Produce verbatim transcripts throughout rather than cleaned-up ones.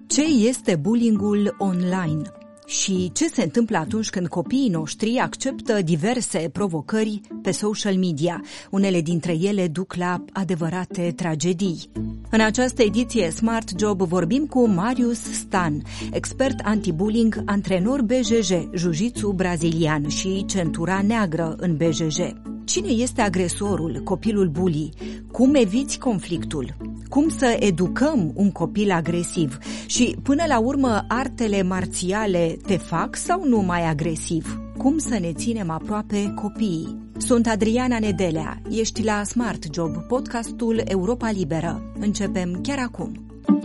Ce este bullyingul online? Și ce se întâmplă atunci când copiii noștri acceptă diverse provocări pe social media? Unele dintre ele duc la adevărate tragedii. În această ediție Smart Job vorbim cu Marius Stan, expert anti-bullying, antrenor B J J, jiu-jitsu brazilian și centura neagră în B J J. Cine este agresorul, copilul bully? Cum eviți conflictul? Cum să educăm un copil agresiv? Și până la urmă, artele marțiale te fac sau nu mai agresiv? Cum să ne ținem aproape copiii? Sunt Adriana Nedelea, ești la Smart Job, podcastul Europa Liberă. Începem chiar acum.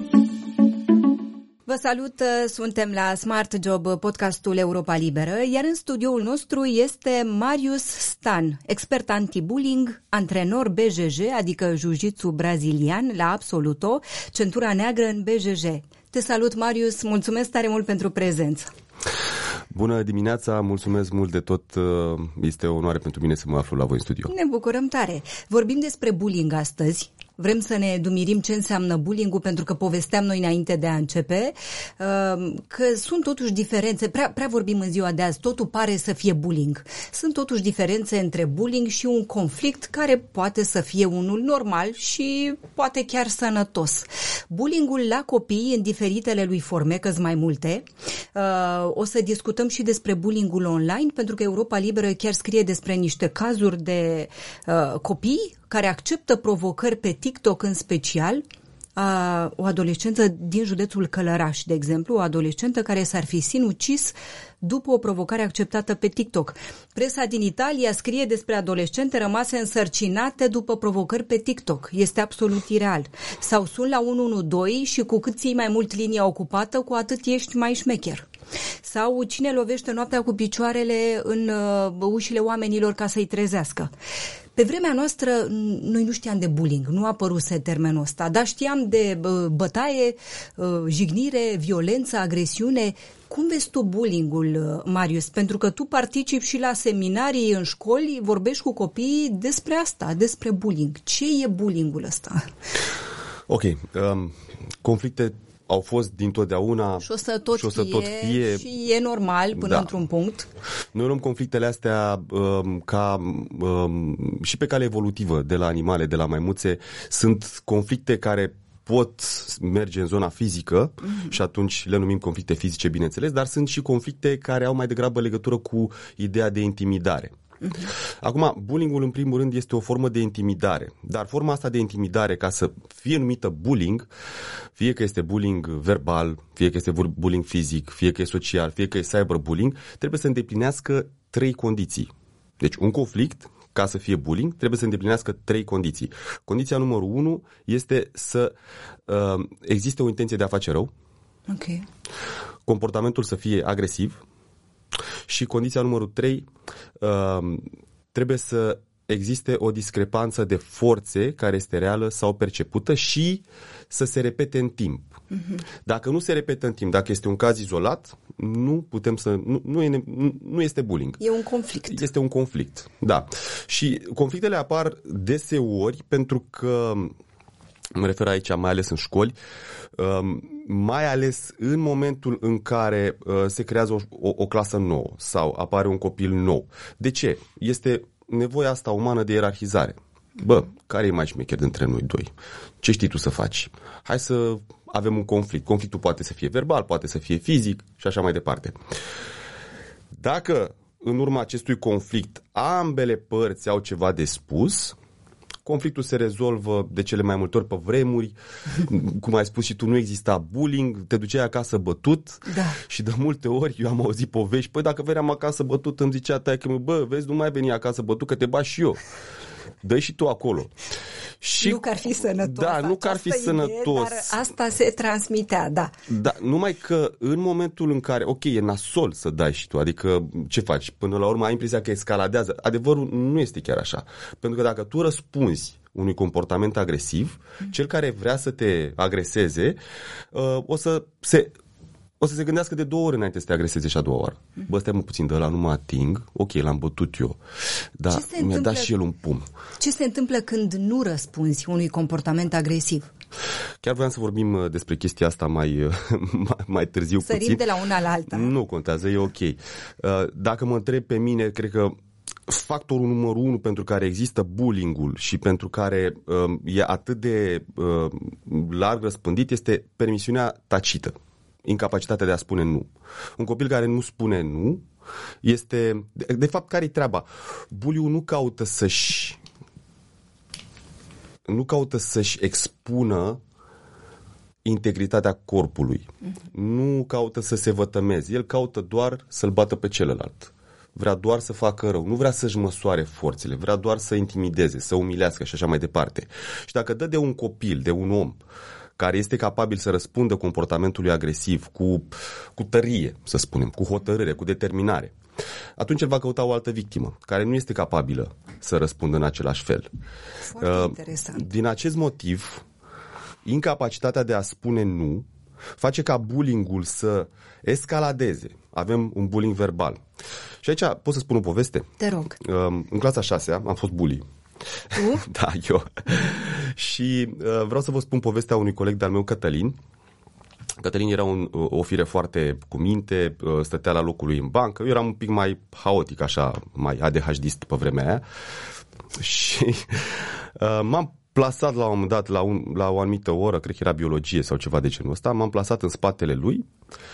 Vă salut, suntem la Smart Job, podcastul Europa Liberă, iar în studioul nostru este Marius Stan, expert anti-bullying, antrenor B J J, adică jiu-jitsu brazilian la Absoluto, centura neagră în B J J. Te salut, Marius, mulțumesc tare mult pentru prezență. Bună dimineața, mulțumesc mult de tot, este o onoare pentru mine să mă aflu la voi în studio. Ne bucurăm tare. Vorbim despre bullying astăzi. Vrem să ne dumirim ce înseamnă bullying-ul, pentru că povesteam noi înainte de a începe că sunt totuși diferențe, prea, prea vorbim în ziua de azi, totul pare să fie bullying. Sunt totuși diferențe între bullying și un conflict care poate să fie unul normal și poate chiar sănătos. Bullying-ul la copii în diferitele lui forme, că-s mai multe. O să discutăm și despre bullying-ul online, pentru că Europa Liberă chiar scrie despre niște cazuri de copii care acceptă provocări pe TikTok în special. A, o adolescentă din județul Călăraș, de exemplu, o adolescentă care s-ar fi sinucis după o provocare acceptată pe TikTok. Presa din Italia scrie despre adolescente rămase însărcinate după provocări pe TikTok. Este absolut ireal. Sau sun la unu unu doi și cu cât ții mai mult linia ocupată, cu atât ești mai șmecher. Sau cine lovește noaptea cu picioarele în uh, ușile oamenilor ca să-i trezească. Pe vremea noastră, noi nu știam de bullying, nu apăruse termenul ăsta, dar știam de uh, bătaie, uh, jignire, violență, agresiune. Cum vezi tu bullying-ul, Marius? Pentru că tu participi și la seminarii în școli, vorbești cu copiii despre asta, despre bullying. Ce e bullying-ul ăsta? Ok, um, conflicte au fost dintotdeauna și o să tot, și o să fie, tot fie și e normal până da. într-un punct. Noi luăm conflictele astea um, ca um, și pe cale evolutivă de la animale, de la maimuțe. Sunt conflicte care pot merge în zona fizică mm-hmm. și atunci le numim conflicte fizice, bineînțeles, dar sunt și conflicte care au mai degrabă legătură cu ideea de intimidare. Uh-huh. Acum, bullying-ul în primul rând este o formă de intimidare, dar forma asta de intimidare, ca să fie numită bullying, fie că este bullying verbal, fie că este bullying fizic, fie că e social, fie că e cyberbullying, trebuie să îndeplinească trei condiții. Deci un conflict, ca să fie bullying, trebuie să îndeplinească trei condiții. Condiția numărul unu este să uh, existe o intenție de a face rău, okay. comportamentul să fie agresiv, și condiția numărul trei, uh, trebuie să existe o discrepanță de forțe care este reală sau percepută și să se repete în timp. Uh-huh. Dacă nu se repetă în timp, dacă este un caz izolat, nu putem să nu, nu, e, nu este bullying. E un conflict. Este un conflict, da. Și conflictele apar deseori pentru că, mă refer aici mai ales în școli, mai ales în momentul în care se creează o, o, o clasă nouă sau apare un copil nou. De ce? Este nevoia asta umană de ierarhizare. Bă, care e mai șmecher dintre noi doi? Ce știi tu să faci? Hai să avem un conflict. Conflictul poate să fie verbal, poate să fie fizic și așa mai departe. Dacă în urma acestui conflict ambele părți au ceva de spus, conflictul se rezolvă de cele mai multe ori pe vremuri. Cum ai spus și tu, nu exista bullying, te duceai acasă bătut, da. Și de multe ori eu am auzit povești. Păi dacă veneam acasă bătut, îmi zicea taică-mi, bă, vezi, nu mai veni acasă bătut, că te bași și eu. Dă-i și tu acolo. Și, nu că ar fi sănătos. Da, nu că ar fi sănătos. Idee, dar asta se transmitea, da. Da, numai că în momentul în care, ok, e nasol să dai și tu, adică ce faci? Până la urmă ai impresia că escaladează. Adevărul nu este chiar așa. Pentru că dacă tu răspunzi unui comportament agresiv, mm. cel care vrea să te agreseze uh, o să se... o să se gândească de două ori înainte să te agreseze și a doua oară. Mm-hmm. Bă, stai mă puțin, de ăla nu mă ating, ok, l-am bătut eu, dar mi-a dat și el un pumn. Ce se întâmplă când nu răspunzi unui comportament agresiv? Chiar voiam să vorbim despre chestia asta mai, mai târziu Sărim puțin. de la una la alta. Nu contează, e ok. Dacă mă întreb pe mine, cred că factorul numărul unu pentru care există bullying-ul și pentru care uh, e atât de uh, larg răspândit este permisiunea tacită, incapacitatea de a spune nu. Un copil care nu spune nu este... De, de fapt, care-i treaba? Bully-ul nu caută să-și nu caută să-și expună integritatea corpului. Mm-hmm. Nu caută să se vătămeze. El caută doar să-l bată pe celălalt. Vrea doar să facă rău, nu vrea să-și măsoare forțele, vrea doar să intimideze, să umilească și așa mai departe. Și dacă dă de un copil, de un om care este capabil să răspundă comportamentului agresiv cu, cu tărie, să spunem, cu hotărâre, cu determinare, atunci el va căuta o altă victimă care nu este capabilă să răspundă în același fel. Foarte uh, interesant. Din acest motiv, incapacitatea de a spune nu face ca bullying-ul să escaladeze. Avem un bullying verbal. Și aici pot să spun o poveste? Te rog. În clasa a șasea am fost bully. Tu? Da, eu. Și vreau să vă spun povestea unui coleg de-al meu, Cătălin. Cătălin era un, o fire foarte cu minte, stătea la locul lui în bancă. Eu eram un pic mai haotic, așa, mai A D H D-ist pe vremea aia. Și uh, m-am plasat la un moment dat la, un, la o anumită oră, cred că era biologie sau ceva de genul ăsta, m-am plasat în spatele lui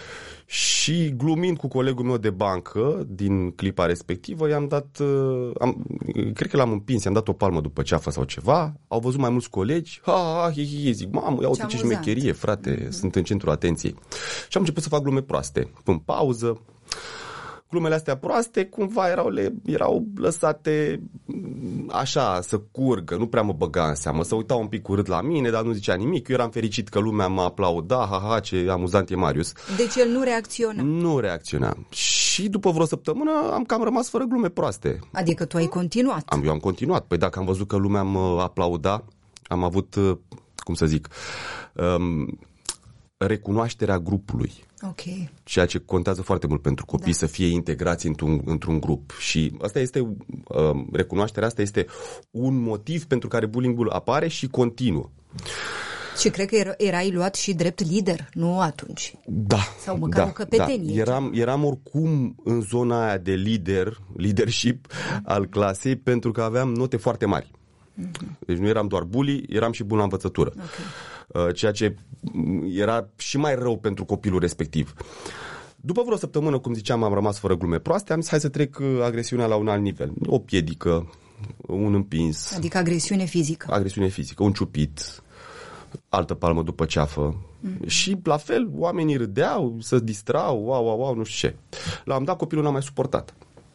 și glumind cu colegul meu de bancă din clipa respectivă, i-am dat, am, cred că l-am împins, i-am dat o palmă după ceafă sau ceva, au văzut mai mulți colegi, ha, ha, hi, hi, zic, mamă, ia uite ce șmecherie, frate, mm-hmm. sunt în centrul atenției. Și am început să fac glume proaste, în pauză. Glumele astea proaste cumva erau, le, erau lăsate așa, să curgă, nu prea mă băga în seamă, să uitau un pic urât la mine, dar nu zicea nimic. Eu eram fericit că lumea mă aplauda, ha, ha, ce amuzant e Marius. Deci el nu reacționa. Nu reacționa. Și după vreo săptămână am cam rămas fără glume proaste. Adică tu ai continuat. Am, eu am continuat. Păi dacă am văzut că lumea mă aplauda, am avut, cum să zic, um, recunoașterea grupului. Okay. Ceea ce contează foarte mult pentru copii, da. Să fie integrați într-un, într-un grup. Și asta este, uh, recunoașterea asta este un motiv pentru care bullying-ul apare și continuă. Și cred că erai luat și drept lider, nu atunci? Da. Sau măcar da, o căpetenie. Da. Eram, eram oricum în zona aia de lider, leadership mm-hmm. al clasei, pentru că aveam note foarte mari. Mm-hmm. Deci nu eram doar bully, eram și bun la învățătură. Okay. Ceea ce era și mai rău pentru copilul respectiv. După vreo săptămână, cum ziceam, am rămas fără glume proaste, am zis hai să trec agresiunea la un alt nivel. O piedică, un împins. Adică agresiune fizică. Agresiune fizică, un ciupit, altă palmă după ceafă. Mm-hmm. Și la fel, oamenii râdeau, se distrau, wow, wow, wow, nu știu ce. La un dat copilul n-a mai suportat.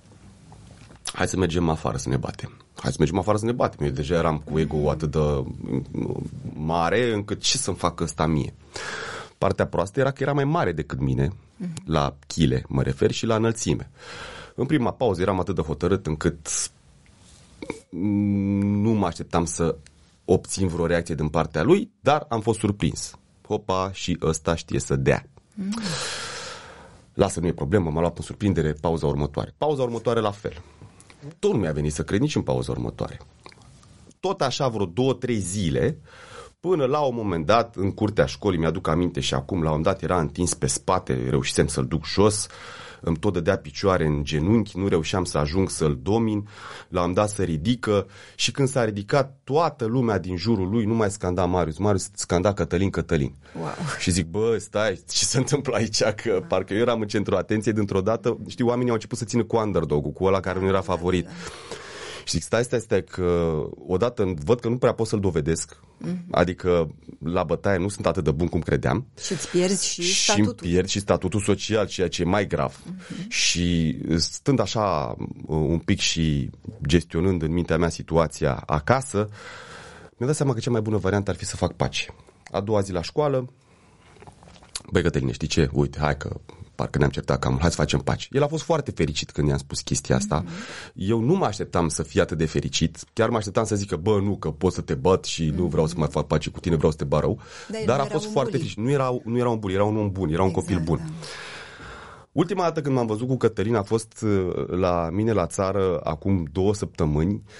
Hai să mergem afară să ne batem. Hai să mergem afară să ne batem. Eu deja eram cu ego atât de mare încât ce să-mi facă ăsta mie. Partea proastă era că era mai mare decât mine, la chile mă refer, și la înălțime. În prima pauză eram atât de hotărât încât nu mă așteptam să obțin vreo reacție din partea lui, dar am fost surprins. Hopa, și ăsta știe să dea. Mm. Lasă, nu e problemă, m-a luat în surprindere pauza următoare. Pauza următoare la fel. Tot nu mi-a venit să cred nici în pauza următoare. Tot așa vreo două, trei zile, până la un moment dat, în curtea școlii, mi-aduc aminte și acum, la un dat era întins pe spate, reușisem să-l duc jos, îmi tot dădea picioare în genunchi, nu reușeam să ajung să-l domin, l-am dat să ridică și când s-a ridicat, toată lumea din jurul lui nu mai scanda Marius, Marius scanda Cătălin, Cătălin. Wow. Și zic, bă, stai, ce se întâmplă aici? Că wow. Parcă eu eram în centrul atenției dintr-o dată, știi, oamenii au început să țină cu underdog-ul, cu ăla care nu era favorit. Și zic, stai, stai, stai, că odată văd că nu prea pot să-l dovedesc, mm-hmm. adică la bătaie nu sunt atât de bun cum credeam. Și îți pierzi și, și statutul. Și pierzi și statutul social, ceea ce e mai grav. Mm-hmm. Și stând așa un pic și gestionând în mintea mea situația acasă, mi-am dat seama că cea mai bună variantă ar fi să fac pace. A doua zi la școală, băi Cătăline, știi ce? Uite, hai că parcă ne-am certat cam, hai să facem pace. El a fost foarte fericit când i-am spus chestia asta. Mm-hmm. Eu nu mă așteptam să fie atât de fericit. Chiar mă așteptam să zică, bă, nu, că pot să te bat și mm-hmm. nu vreau să mai fac pace cu tine, vreau să te bat rău. Dar, Dar a fost foarte fericit. Nu era, nu era un bully, era un om bun, era un exact, copil bun. Da. Ultima dată când m-am văzut cu Cătălin a fost la mine la țară acum două săptămâni.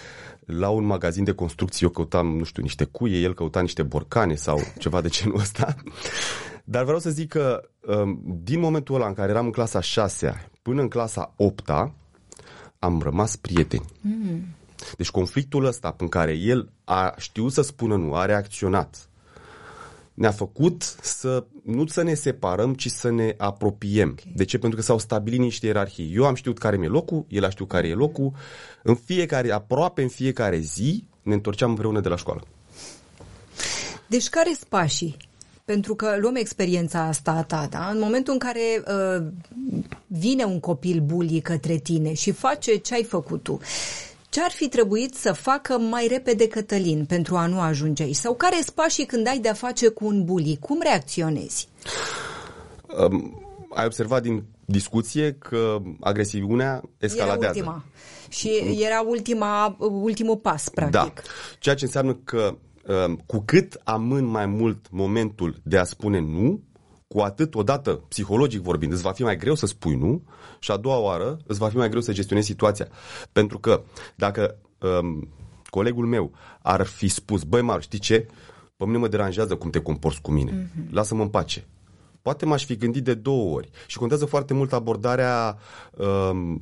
la un magazin de construcții, eu căutam, nu știu, niște cuie, el căuta niște borcane sau ceva de genul ăsta. Dar vreau să zic că din momentul ăla în care eram în clasa șasea până în clasa opta, am rămas prieteni. Mm. Deci conflictul ăsta în care el a știut să spună nu, a reacționat, ne-a făcut să nu să ne separăm, ci să ne apropiem. Okay. De ce? Pentru că s-au stabilit niște ierarhii. Eu am știut care mi-e locul, el a știut care e locul. În fiecare, aproape în fiecare zi, ne întorceam împreună de la școală. Deci care sunt pașii? Pentru că luăm experiența asta a ta, da? În momentul în care uh, vine un copil bully către tine și face ce ai făcut tu, ce ar fi trebuit să facă mai repede Cătălin pentru a nu ajunge aici? Sau care sunt pașii când ai de-a face cu un bully? Cum reacționezi? Um, ai observat din discuție că agresiunea escaladează. Era ultima. Și era ultima, ultimul pas, practic. Da. Ceea ce înseamnă că um, cu cât amân mai mult momentul de a spune nu, cu atât, odată, psihologic vorbind, îți va fi mai greu să spui nu și a doua oară îți va fi mai greu să gestionezi situația. Pentru că dacă um, colegul meu ar fi spus, băi, Maru, știi ce? Pe mine mă deranjează cum te comporți cu mine. Mm-hmm. Lasă-mă în pace. Poate m-aș fi gândit de două ori. Și contează foarte mult abordarea um,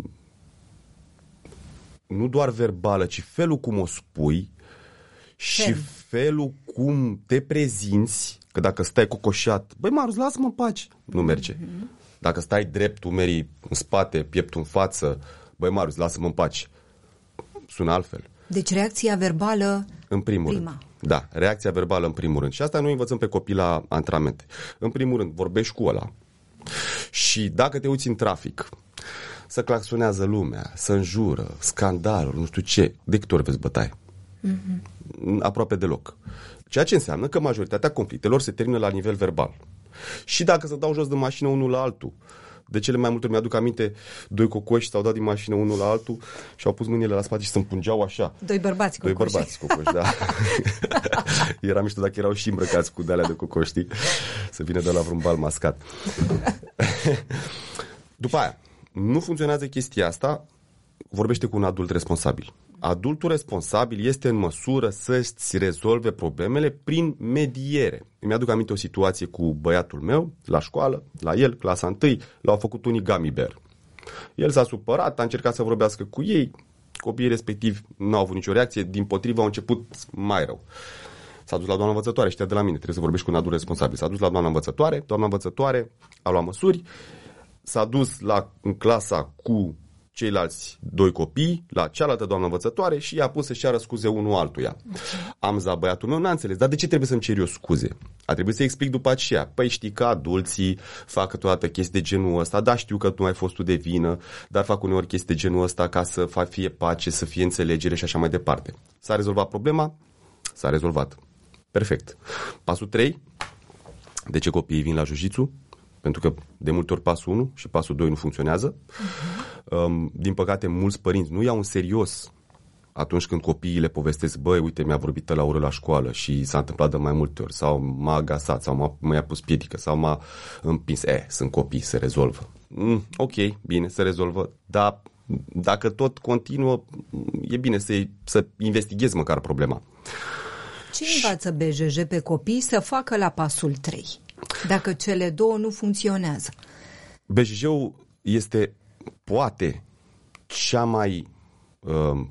nu doar verbală, ci felul cum o spui și Fel. felul cum te prezinți. Că dacă stai cocoșat, băi, Marius, lasă-mă în pace, nu merge. Mm-hmm. Dacă stai drept, umerii în spate, pieptul în față, băi, Marius, lasă-mă în pace, sună altfel. Deci reacția verbală în primul prima. rând. Da, reacția verbală în primul rând. Și asta noi învățăm pe copii la antrenamente. În primul rând, vorbești cu ăla și dacă te uiți în trafic, să claxonează lumea, să înjură, scandaluri, nu știu ce, de câte ori vezi bătaie? Mm-hmm. Aproape deloc. Ceea ce înseamnă că majoritatea conflictelor se termină la nivel verbal. Și dacă se dau jos de mașină unul la altul, de cele mai multe ori mi-aduc aminte, doi cocoși s-au dat din mașină unul la altul și au pus mâinile la spate și se împungeau așa. Doi bărbați cocoși. Doi bărbați cocoși, da. Era mișto dacă erau și îmbrăcați cu de-alea de cocoși, știi? Să vină de la vreun bal mascat. După aia, nu funcționează chestia asta, vorbește cu un adult responsabil. Adultul responsabil este în măsură să-ți rezolve problemele prin mediere. Îmi aduc aminte o situație cu băiatul meu, la școală, la el, clasa întâi, l-au făcut unii gummy bear. El s-a supărat, a încercat să vorbească cu ei, copiii respectivi nu au avut nicio reacție, dimpotrivă au început mai rău. S-a dus la doamna învățătoare, știa de la mine, trebuie să vorbești cu un adult responsabil. S-a dus la doamna învățătoare, doamna învățătoare a luat măsuri, s-a dus la, în clasa cu ceilalți doi copii, la cealaltă doamnă învățătoare și i-a pus să-și ceară scuze unul altuia. Am zis, băiatul meu n-a înțeles, dar de ce trebuie să-mi cer eu scuze? A trebuit să explic după aceea. Păi știi că adulții fac câteodată chestii de genul ăsta, da, știu că tu ai fost tu de vină, dar fac uneori chestii de genul ăsta ca să fie pace, să fie înțelegere și așa mai departe. S-a rezolvat problema? S-a rezolvat. Perfect. Pasul trei. De ce copiii vin la jiu-jitsu? Pentru că de multe ori pasul unu și pasul doi nu funcționează. Uh-huh. Um, din păcate, mulți părinți nu iau în serios atunci când copiii le povestesc, băi, uite, mi-a vorbit la oră la școală și s-a întâmplat de mai multe ori, sau m-a agasat, sau m-a, m-a pus piedică, sau m-a împins. Eh, sunt copii, se rezolvă. Mm, ok, bine, se rezolvă, dar dacă tot continuă, e bine să, să investighezi măcar problema. Ce învață B J J pe copii să facă la pasul trei? Dacă cele două nu funcționează. B J J-ul este, poate, cea mai uh,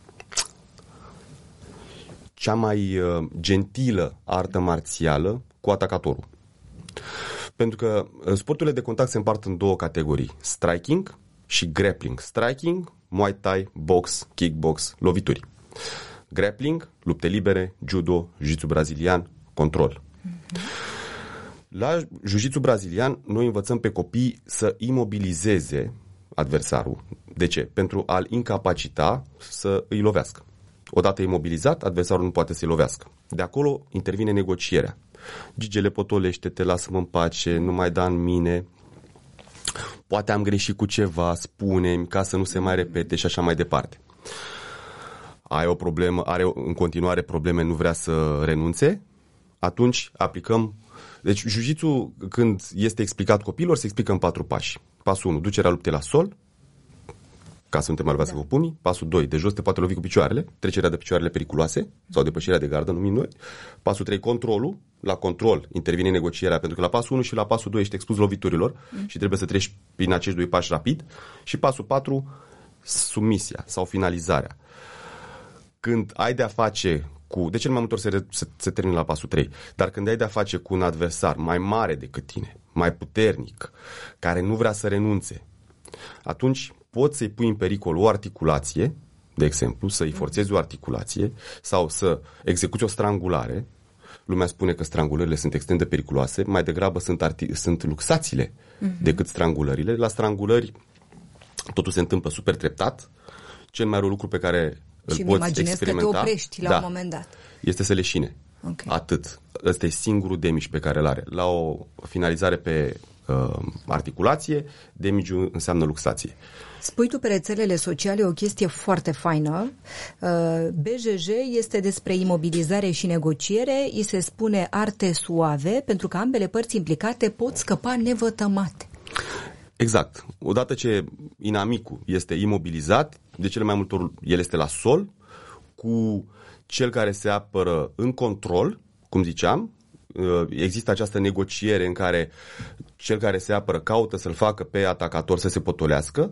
cea mai uh, gentilă artă marțială cu atacatorul. Pentru că sporturile de contact se împart în două categorii, striking și grappling. Striking, Muay Thai, box, kickbox, lovituri. Grappling, lupte libere, judo, jiu-jitsu brazilian, control. Mm-hmm. La jiu-jitsu brazilian, noi învățăm pe copii să imobilizeze adversarul. De ce? Pentru a-l incapacita să îi lovească. Odată imobilizat, adversarul nu poate să-i lovească. De acolo intervine negocierea. Gigele, potolește-te, lasă-mă în pace, nu mai da în mine, poate am greșit cu ceva, spune-mi, ca să nu se mai repete și așa mai departe. Ai o problemă, are în continuare probleme, nu vrea să renunțe, atunci aplicăm. Deci jiu-jitsu, când este explicat copiilor, se explică în patru pași. Pasul unu, ducerea luptei la sol. ca să nu te mai lovească da. cu pumnii. Pasul doi, de jos te poate lovi cu picioarele, trecerea de picioarele periculoase sau depășirea de gardă, numim noi. Pasul trei, controlul. La control intervine negocierea, pentru că la pasul unu și la pasul doi ești expus loviturilor mm. și trebuie să treci prin acești doi pași rapid. Și pasul patru, submisia sau finalizarea. Când ai de-a face cu, de cel mai multe ori se, se, se termină la pasul trei, dar când ai de-a face cu un adversar mai mare decât tine, mai puternic, care nu vrea să renunțe, atunci poți să-i pui în pericol o articulație, de exemplu, să-i forțezi o articulație sau să execuți o strangulare. Lumea spune că strangulările sunt extrem de periculoase, mai degrabă sunt, arti- sunt luxațiile uh-huh. decât strangulările. La strangulări totul se întâmplă super treptat. Cel mai rău lucru pe care și îl poți experimenta... Și că te oprești la da, un moment dat. Este să leșine. Okay. Atât. Ăsta e singurul damage pe care îl are. La o finalizare pe uh, articulație, damage-ul înseamnă luxație. Spui tu pe rețelele sociale o chestie foarte faină. B J J este despre imobilizare și negociere. Îi se spune arte suave, pentru că ambele părți implicate pot scăpa nevătămate. Exact. Odată ce inamicul este imobilizat, de cele mai multe ori el este la sol, cu cel care se apără în control, cum ziceam, există această negociere în care cel care se apără caută să-l facă pe atacator să se potolească.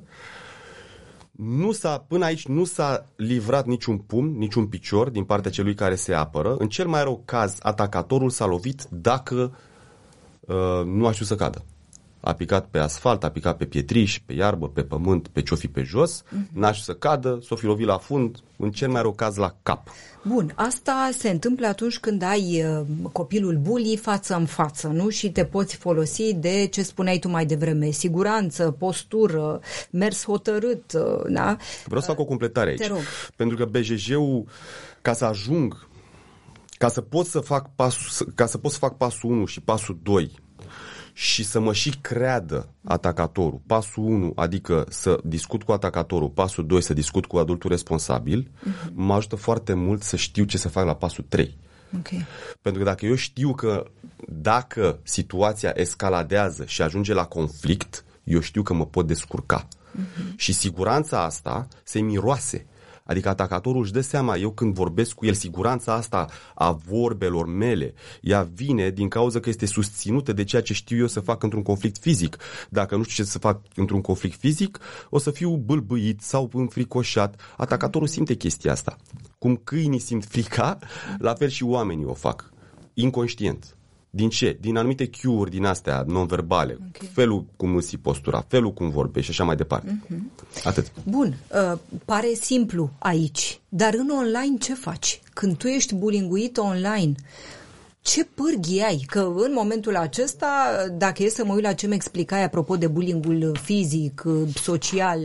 Nu s-a, până aici nu s-a livrat niciun pumn, niciun picior din partea celui care se apără. În cel mai rău caz, atacatorul s-a lovit dacă uh, nu a știut să cadă. A picat pe asfalt, a picat pe pietriș, pe iarbă, pe pământ, pe ce-o fi pe jos, uh-huh. n-a știut să cadă, s-o fi lovit la fund, în cel mai rău caz la cap. Bun, asta se întâmplă atunci când ai uh, copilul bully față în față, nu? Și te poți folosi de ce spuneai tu mai devreme, siguranță, postură, mers hotărât, uh, da? Vreau să fac o completare aici. Te rog. Pentru că B J J-ul, ca să ajung, ca să pot să fac pasul, ca să pot să fac pasul unu și pasul doi, și să mă și creadă atacatorul. Pasul unu, adică să discut cu atacatorul, pasul doi, să discut cu adultul responsabil, uh-huh. mă ajută foarte mult să știu ce să fac la pasul trei. Okay. Pentru că dacă eu știu că dacă situația escaladează și ajunge la conflict, eu știu că mă pot descurca. Uh-huh. Și siguranța asta se miroase. Adică atacatorul își dă seama, eu când vorbesc cu el, siguranța asta a vorbelor mele, ea vine din cauza că este susținută de ceea ce știu eu să fac într-un conflict fizic. Dacă nu știu ce să fac într-un conflict fizic, o să fiu bâlbâit sau înfricoșat. Atacatorul simte chestia asta. Cum câinii simt frica, la fel și oamenii o fac. Inconștient. Din ce? Din anumite cue-uri din astea non-verbale. Okay. Felul cum îți postura, felul cum vorbești și așa mai departe. Uh-huh. Atât. Bun. Uh, pare simplu aici, dar în online ce faci? Când tu ești bullyinguit online, ce pârghii ai? Că în momentul acesta, dacă e să mă uit la ce mi explicai apropo de bullyingul fizic, social,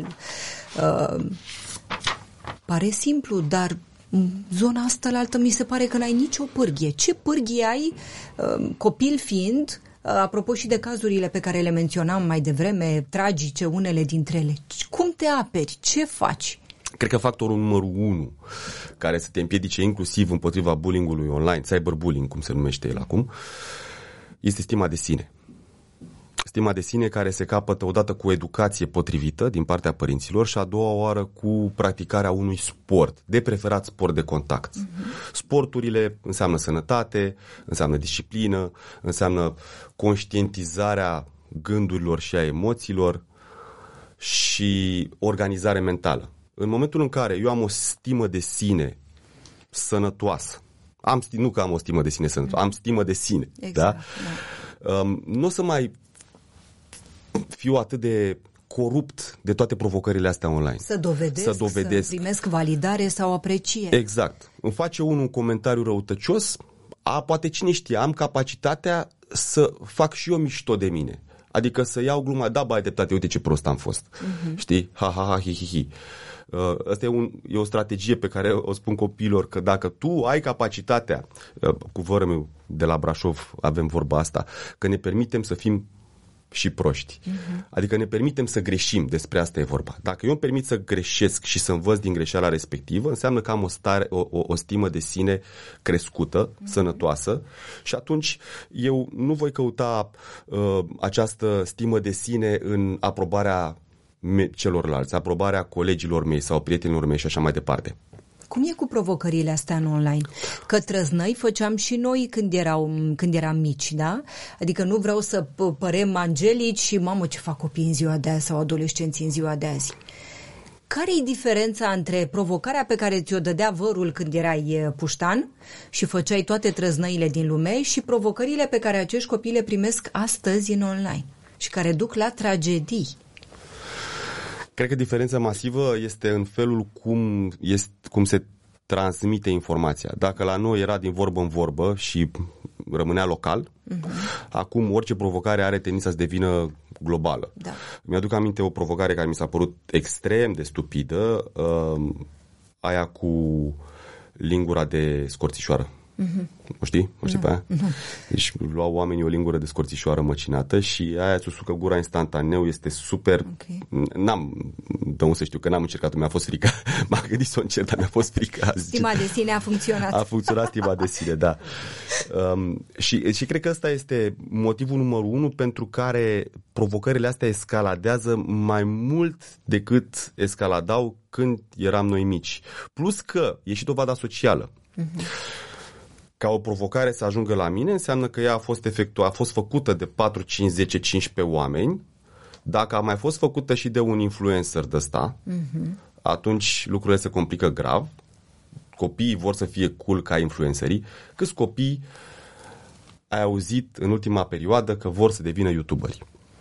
uh, pare simplu, dar zona asta la altă mi se pare că n-ai nicio pârghie. Ce pârghie ai, copil fiind, apropo și de cazurile pe care le menționam mai devreme, tragice unele dintre ele, cum te aperi? Ce faci? Cred că factorul numărul unu care să te împiedice inclusiv împotriva bullying-ului online, cyberbullying, cum se numește el acum, este stima de sine. Stima de sine care se capătă odată cu educație potrivită din partea părinților și a doua oară cu practicarea unui sport, de preferat sport de contact. Uh-huh. Sporturile înseamnă sănătate, înseamnă disciplină, înseamnă conștientizarea gândurilor și a emoțiilor și organizare mentală. În momentul în care eu am o stimă de sine sănătoasă, am, nu că am o stimă de sine sănătoasă, am stimă de sine, exact, da? Da. Um, nu o să mai fiu atât de corupt de toate provocările astea online. Să dovedesc, să, dovedesc. să primesc validare sau apreciere. Exact. Îmi face unul un comentariu răutăcios, a, poate cine știe, am capacitatea să fac și eu mișto de mine. Adică să iau gluma, da, bă, ai dreptate, uite ce prost am fost. Uh-huh. Știi? Ha, ha, ha, hi, hi, hi. Uh, asta e, un, e o strategie pe care o spun copiilor, că dacă tu ai capacitatea, uh, cu vărul meu de la Brașov avem vorba asta, că ne permitem să fim și proști. Uh-huh. Adică ne permitem să greșim, despre asta e vorba. Dacă eu îmi permit să greșesc și să învăț din greșeala respectivă, înseamnă că am o, stare, o, o, o stimă de sine crescută, uh-huh. sănătoasă și atunci eu nu voi căuta uh, această stimă de sine în aprobarea celorlalți, aprobarea colegilor mei sau prietenilor mei și așa mai departe. Cum e cu provocările astea în online? Că trăznăi făceam și noi când, erau, când eram mici, da? Adică nu vreau să părem angelici și mamă ce fac copii în ziua de azi sau adolescenții în ziua de azi. Care e diferența între provocarea pe care ți-o dădea vărul când erai puștan și făceai toate trăznăile din lume și provocările pe care acești copii le primesc astăzi în online și care duc la tragedii? Cred că diferența masivă este în felul cum, este, cum se transmite informația. Dacă la noi era din vorbă în vorbă și rămânea local, uh-huh. acum orice provocare are tendința să devină globală. Da. Mi-aduc aminte o provocare care mi s-a părut extrem de stupidă, uh, aia cu lingura de scorțișoară. Mm-hmm. O știi? O știi no. pe aia? Mm-hmm. Deci luau oamenii o lingură de scorțișoară măcinată și aia îți usucă gura instantaneu, este super... Okay. N-am, de unde să știu, că n-am încercat, mi-a fost frică. M-am gândit să o încerc, dar mi-a fost frică. Stima de sine a funcționat. A funcționat stima de sine, da. Um, și, și cred că ăsta este motivul numărul unu pentru care provocările astea escaladează mai mult decât escaladau când eram noi mici. Plus că e și dovada socială. Mm-hmm. Ca o provocare să ajungă la mine înseamnă că ea a fost efectuată, a fost făcută de patru, cinci, zece, cincisprezece oameni. Dacă a mai fost făcută și de un influencer de ăsta, uh-huh. atunci lucrurile se complică grav. Copiii vor să fie cool ca influencerii. Câți copii ai auzit în ultima perioadă că vor să devină youtuberi?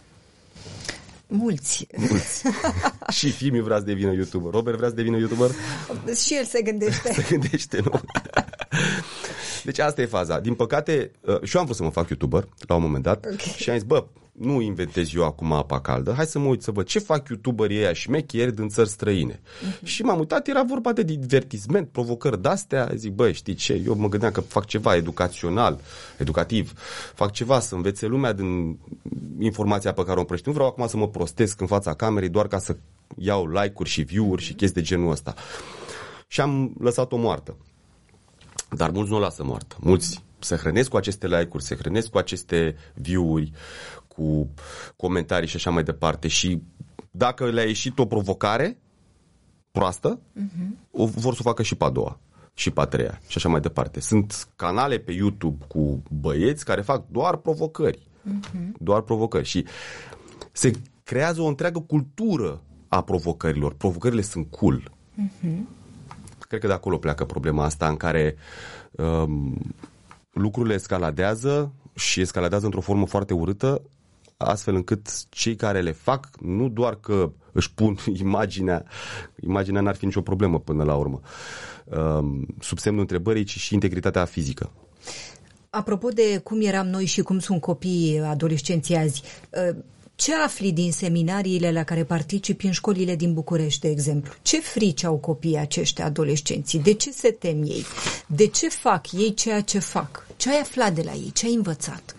Mulți. Mulți. Și Fimi vrea să devină youtuber. Robert vrea să devină youtuber? Și el se gândește. Se gândește, nu? Deci asta e faza. Din păcate, și eu am vrut să mă fac youtuber la un moment dat, okay. și am zis, bă, nu inventez eu acum apa caldă, hai să mă uit să văd ce fac youtuberii ăia șmecheri din țări străine. Uh-huh. Și m-am uitat, era vorba de divertisment, provocări de-astea, zic, bă, știi ce, eu mă gândeam că fac ceva educațional, educativ, fac ceva să învețe lumea din informația pe care o împrăști. Nu vreau acum să mă prostesc în fața camerei doar ca să iau like-uri și view-uri uh-huh. și chestii de genul ăsta. Și am lăsat-o moartă. Dar mulți nu o lasă moartă. Mulți se hrănesc cu aceste like-uri, se hrănesc cu aceste view-uri, cu comentarii și așa mai departe. Și dacă le-a ieșit o provocare proastă, uh-huh. o vor să o facă și pe a doua, și pe a treia, și așa mai departe. Sunt canale pe YouTube cu băieți care fac doar provocări. Uh-huh. Doar provocări. Și se creează o întreagă cultură a provocărilor. Provocările sunt cool. Uh-huh. Cred că de acolo pleacă problema asta în care um, lucrurile escaladează și escaladează într-o formă foarte urâtă, astfel încât cei care le fac nu doar că își pun imaginea, imaginea n-ar fi nicio problemă până la urmă, um, sub semnul întrebării, ci și integritatea fizică. Apropo de cum eram noi și cum sunt copiii adolescenții azi, ce afli din seminariile la care participi în școlile din București, de exemplu? Ce frici au copiii aceștia adolescenții? De ce se tem ei? De ce fac ei ceea ce fac? Ce ai aflat de la ei? Ce ai învățat?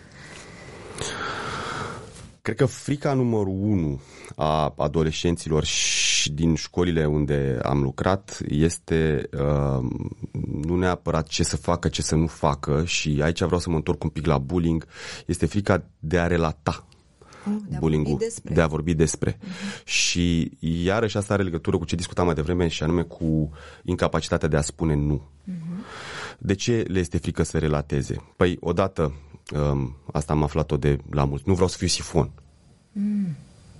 Cred că frica numărul unu a adolescenților și din școlile unde am lucrat este uh, nu neapărat ce să facă, ce să nu facă, și aici vreau să mă întorc un pic la bullying, este frica de a relata. Oh, de, a bullying-ul, despre. de a vorbi despre. Uh-huh. Și iarăși asta are legătură cu ce discutam mai devreme, și anume cu incapacitatea de a spune nu. Uh-huh. De ce le este frică să relateze? Păi, odată, um, asta am aflat-o de la mulți, nu vreau să fiu sifon. Mm.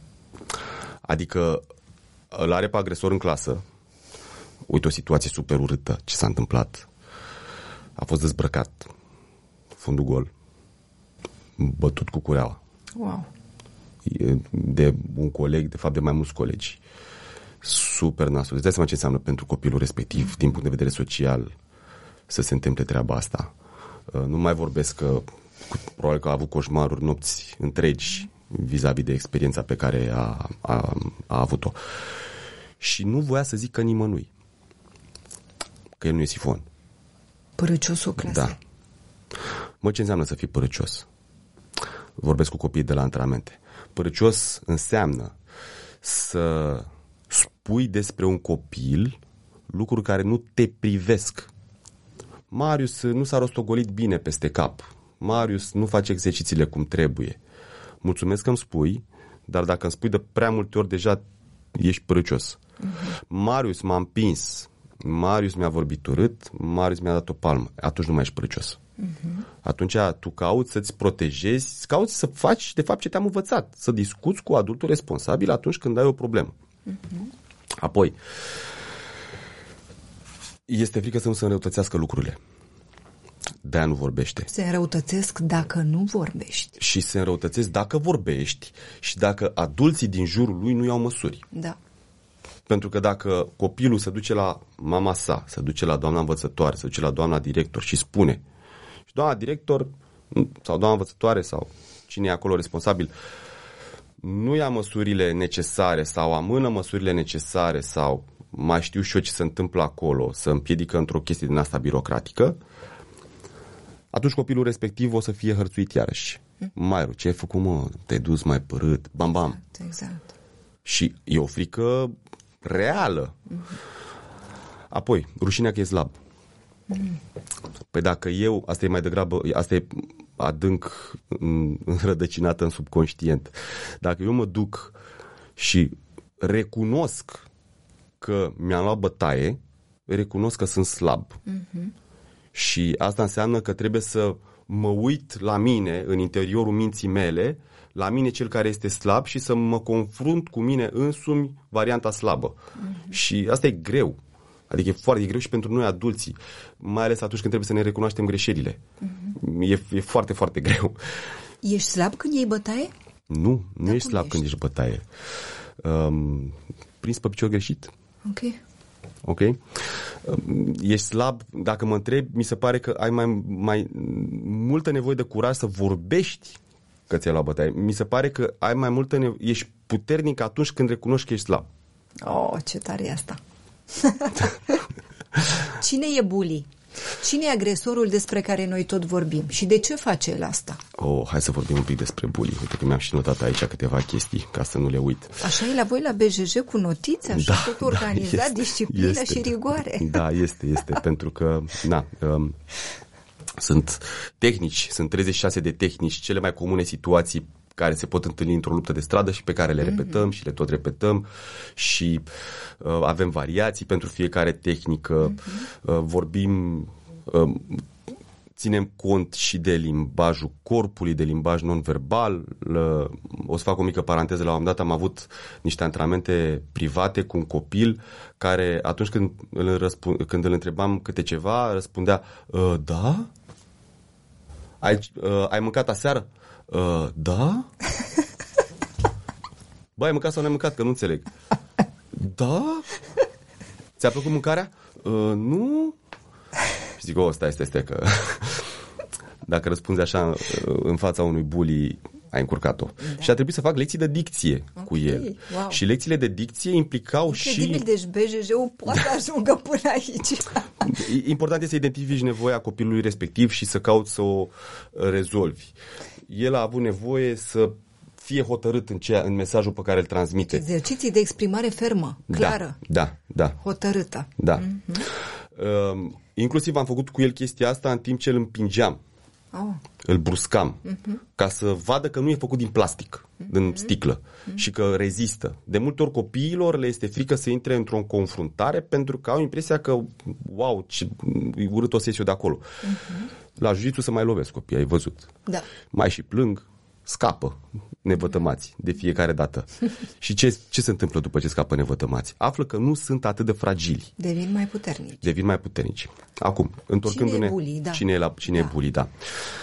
Adică îl are pe agresor în clasă, uite o situație super urâtă, ce s-a întâmplat. A fost dezbrăcat, fundul gol, bătut cu cureaua. Wow. De un coleg, de fapt de mai mulți colegi. Super nasul. Îți dai seama ce înseamnă pentru copilul respectiv, din punct de vedere social, să se întâmple treaba asta. Nu mai vorbesc că probabil că a avut coșmaruri nopți întregi vis-a-vis de experiența pe care a, a, a avut-o. Și nu voia să zică nimănui că el nu e sifon. Părăciosul clasei. Da. Mă, ce înseamnă să fii părăcios? Vorbesc cu copiii de la antrenamente. Părăcios înseamnă să spui despre un copil lucruri care nu te privesc. Marius nu s-a rostogolit bine peste cap. Marius nu face exercițiile cum trebuie. Mulțumesc că îmi spui, dar dacă îmi spui de prea multe ori, deja ești prăcios. Uh-huh. Marius m-a împins, Marius mi-a vorbit urât, Marius mi-a dat o palmă. Atunci nu mai ești prăcios. Uh-huh. Atunci tu cauți să-ți protejezi, cauți să faci de fapt ce te-am învățat, să discuți cu adultul responsabil atunci când ai o problemă. Uh-huh. Apoi, este frică să nu se înrăutățească lucrurile. De-aia nu vorbește. Se înrăutățesc dacă nu vorbești. Și se înrăutățesc dacă vorbești și dacă adulții din jurul lui nu iau măsuri. Da. Pentru că dacă copilul se duce la mama sa, se duce la doamna învățătoare, se duce la doamna director și spune, și doamna director sau doamna învățătoare sau cine e acolo responsabil nu ia măsurile necesare sau amână măsurile necesare sau mai știu și eu ce se întâmplă acolo, să împiedică într-o chestie din asta birocratică, atunci copilul respectiv o să fie hărțuit iarăși. Mm. Mairu, ce ai făcut, mă? Te-ai dus mai părât? Bam, bam. Exact, exact. Și e o frică reală. Mm-hmm. Apoi, rușinea că e slab. Mm. Păi dacă eu, asta e mai degrabă, asta e adânc înrădăcinată în subconștient. Dacă eu mă duc și recunosc că mi-am luat bătaie, recunosc că sunt slab. Mm-hmm. Și asta înseamnă că trebuie să mă uit la mine, în interiorul minții mele, la mine cel care este slab și să mă confrunt cu mine însumi varianta slabă. Mm-hmm. Și asta e greu. Adică e foarte e greu și pentru noi adulții, mai ales atunci când trebuie să ne recunoaștem greșelile. Mm-hmm. E, e foarte, foarte greu. Ești slab când iei bătaie? Nu, nu Dar ești slab ești? când ești bătaie. Um, prins pe picior greșit. Ok. Ok? Ești slab, dacă mă întreb, mi se pare că ai mai, mai multă nevoie de curaj să vorbești că ți-ai luat bătaie. Mi se pare că ai mai multă nevoie, ești puternic atunci când recunoști că ești slab. Oh, ce tare e asta! Cine e bully? Cine e agresorul despre care noi tot vorbim? Și de ce face el asta? Oh, hai să vorbim un pic despre bully. Uite că mi-am și notat aici câteva chestii, ca să nu le uit. Așa e la voi la B J J cu notițe? Așa da, tot organizat, da, este, disciplină este, și rigoare? Da, este, este, pentru că, na, um, sunt tehnici, sunt treizeci și șase de tehnici, cele mai comune situații care se pot întâlni într-o luptă de stradă și pe care le repetăm mm-hmm. și le tot repetăm și uh, avem variații pentru fiecare tehnică, mm-hmm. uh, vorbim, uh, ținem cont și de limbajul corpului, de limbaj non-verbal. Uh, o să fac o mică paranteză, la un moment dat am avut niște antrenamente private cu un copil care atunci când îl, răspund, când îl întrebam câte ceva, răspundea, uh, da? Ai, uh, ai mâncat aseară? Uh, da? Bă, ai mâncat sau n-ai mâncat? Că nu înțeleg. Da? Ți-a plăcut mâncarea? Uh, nu? Și zic, o, stai, stai, stai, că dacă răspunzi așa în fața unui bully, ai încurcat-o. Da. Și a trebuit să fac lecții de dicție okay. cu el. Wow. Și lecțiile de dicție implicau Incredibil, și... deci B J J-ul poate ajungă până aici. Important este să identifici nevoia copilului respectiv și să cauți să o rezolvi. El a avut nevoie să fie hotărât în, ceea, în mesajul pe care îl transmite. Exerciții de exprimare fermă, clară. Da, da, da. Hotărâtă. Da. Mm-hmm. Uh, inclusiv am făcut cu el chestia asta în timp ce îl împingeam. Oh. Îl bruscam. Mm-hmm. Ca să vadă că nu e făcut din plastic, mm-hmm. din sticlă. Mm-hmm. Și că rezistă. De multe ori copiilor le este frică să intre într-o confruntare pentru că au impresia că wow, ce urât o să ies eu de acolo. Mm-hmm. La jiu-jitsu să mai lovesc copiii, ai văzut. Da. Mai și plâng, scapă nevătămați de fiecare dată. Și ce, ce se întâmplă după ce scapă nevătămați? Află că nu sunt atât de fragili. Devin mai puternici. Devin mai puternici. Acum, întorcându-ne... Cine e bully, da. Cine e, la, cine da. e bully, da.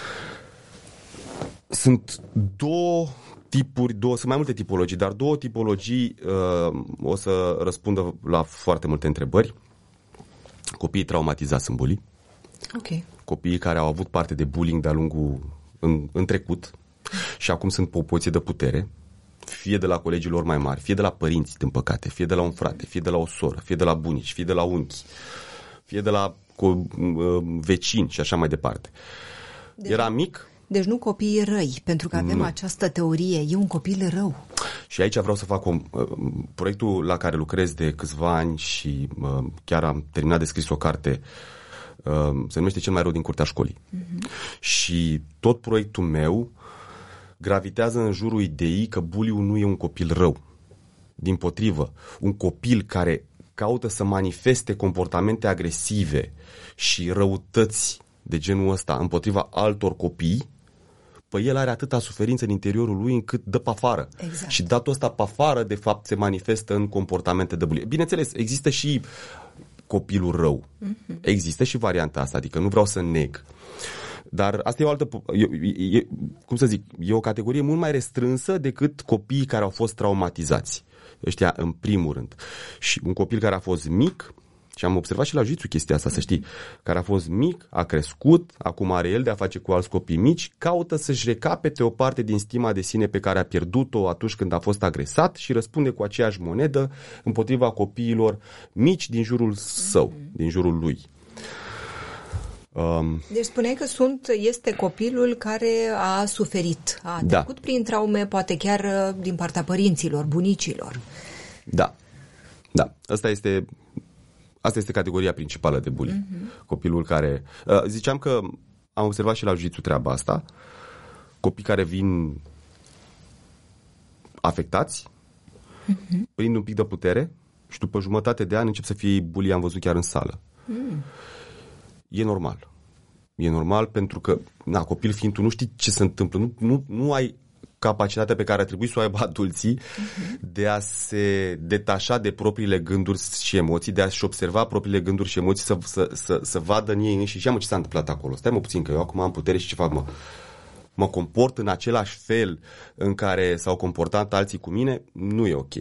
Sunt două tipuri, două, sunt mai multe tipologii, dar două tipologii uh, o să răspundă la foarte multe întrebări. Copiii traumatizați sunt bully. Ok. Copiii care au avut parte de bullying de-a lungul în, în trecut și acum sunt pe o poziție de putere, fie de la colegii lor mai mari, fie de la părinți, din păcate, fie de la un frate, fie de la o soră, fie de la bunici, fie de la unchi, fie de la cu, uh, vecini și așa mai departe. Deci, era mic. Deci nu copiii răi, pentru că avem nu. această teorie, e un copil rău. Și aici vreau să fac un, uh, proiectul la care lucrez de câțiva ani și uh, chiar am terminat de scris o carte, uh, se numește Cel mai rău din curtea școlii. Uh-huh. Și tot proiectul meu gravitează în jurul ideii că bully-ul nu e un copil rău. Dimpotrivă, un copil care caută să manifeste comportamente agresive și răutăți de genul ăsta împotriva altor copii, păi el are atâta suferință în interiorul lui încât dă pe afară. Exact. Și datul ăsta pe afară, de fapt, se manifestă în comportamente de bullying. Bineînțeles, există și copilul rău. Mm-hmm. Există și varianta asta, adică nu vreau să neg. Dar asta e o altă, e, e, cum să zic, e o categorie mult mai restrânsă decât copiii care au fost traumatizați. Ăștia în primul rând. Și un copil care a fost mic, și am observat și la jiu-jitsu chestia asta, să știi, care a fost mic, a crescut, acum are el de a face cu alți copii mici, caută să-și recapete o parte din stima de sine pe care a pierdut-o atunci când a fost agresat și răspunde cu aceeași monedă împotriva copiilor mici din jurul său, din jurul lui. Um, deci spuneai că sunt, este copilul care a suferit, a da. trecut prin traume, poate chiar din partea părinților, bunicilor. Da, da. Asta este, asta este categoria principală de bullying. Uh-huh. Copilul care... Uh, ziceam că am observat și la jiu-jitsu treaba asta. Copii care vin afectați, uh-huh. prind un pic de putere și după jumătate de ani încep să fie bully, am văzut chiar în sală. Uh-huh. E normal. E normal pentru că, na, copil fiind tu, nu știi ce se întâmplă. Nu, nu, nu ai capacitatea pe care ar trebui să o aibă adulții uh-huh. de a se detașa de propriile gânduri și emoții, de a-și observa propriile gânduri și emoții, să, să, să, să vadă în ei înșiși. Ia mă, ce s-a întâmplat acolo? Stai mă puțin, că eu acum am putere și ce fac, mă? Mă comport în același fel în care s-au comportat alții cu mine? Nu e ok.